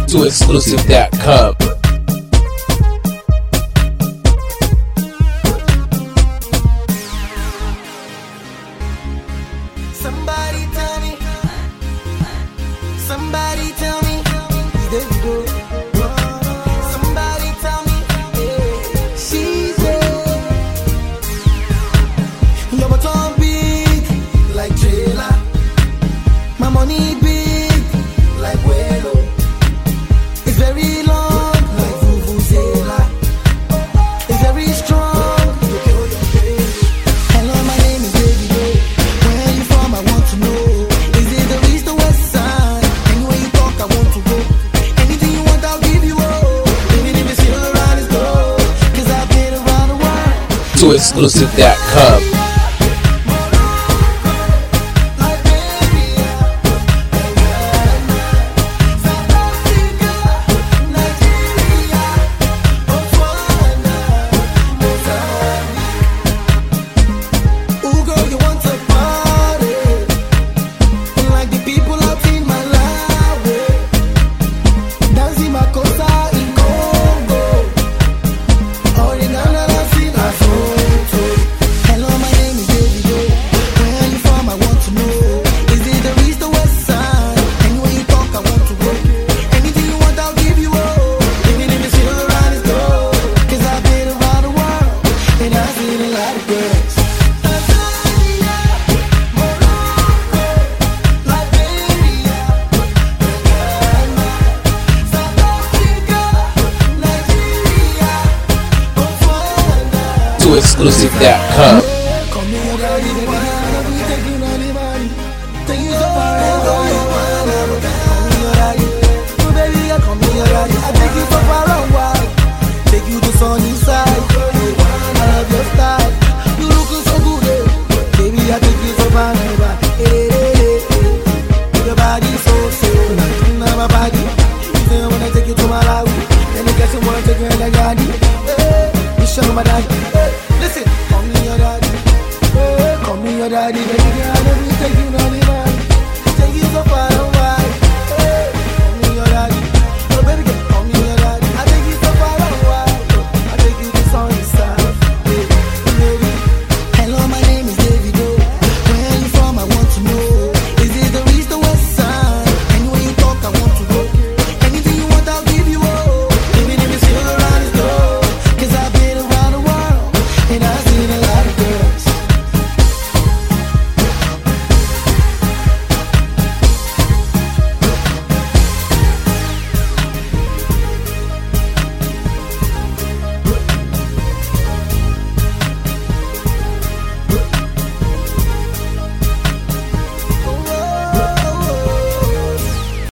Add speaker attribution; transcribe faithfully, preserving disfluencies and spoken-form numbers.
Speaker 1: to exclusive dot com.
Speaker 2: Somebody tell me, somebody tell me, is there you go? Somebody tell me, yeah, she's there. Your bottom big, like trailer. My money big, like Welo. It's very long, like Vuvuzela. It's very strong. Hello, my name is David. Where you from? I want to know. Is it the east or west side? Anywhere you talk, I want to go. Anything you want, I'll give you all. Even if it's still around, it's gold. Cause I've been around the world.
Speaker 1: To exclusive dot com. To exclusive dot com.
Speaker 2: Listen, call me your daddy, call me your daddy, baby.